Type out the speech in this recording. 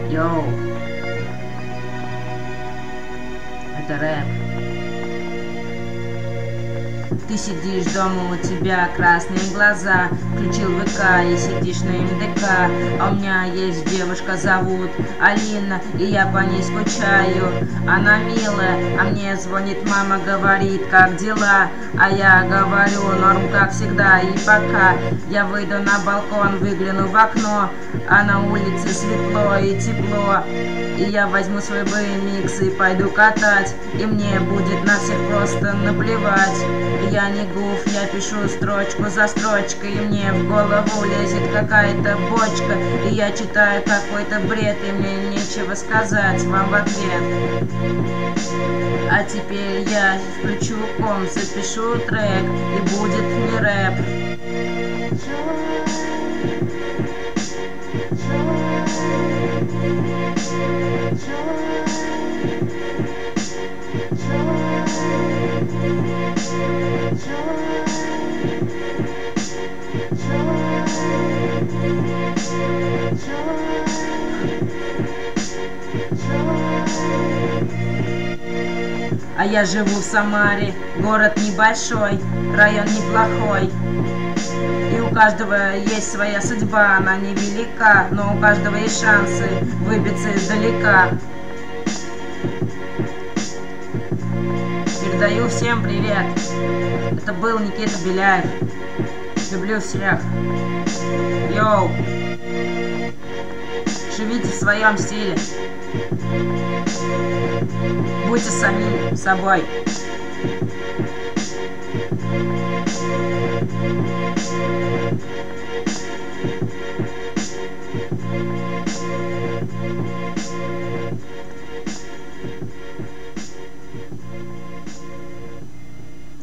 Йоу, это рэп. Ты сидишь дома, у тебя красные глаза, включил ВК и сидишь на МДК. А у меня есть девушка, зовут Алина, и я по ней скучаю. Она милая, а мне звонит мама, говорит, как дела? А я говорю, норм, как всегда. И пока я выйду на балкон, выгляну в окно, а на улице светло и тепло. И я возьму свой BMX и пойду катать, и мне будет на всех просто наплевать. Я не гуф, я пишу строчку за строчкой, и мне в голову лезет какая-то бочка, и я читаю какой-то бред, и мне нечего сказать вам в ответ. А теперь я включу комп, запишу трек, и будет не рэп. А я живу в Самаре, город небольшой, район неплохой. И у каждого есть своя судьба, она невелика, но у каждого есть шансы выбиться издалека. Передаю всем привет. Это был Никита Беляев. Люблю всех. Йоу. Живите в своем стиле. Будьте самим собой.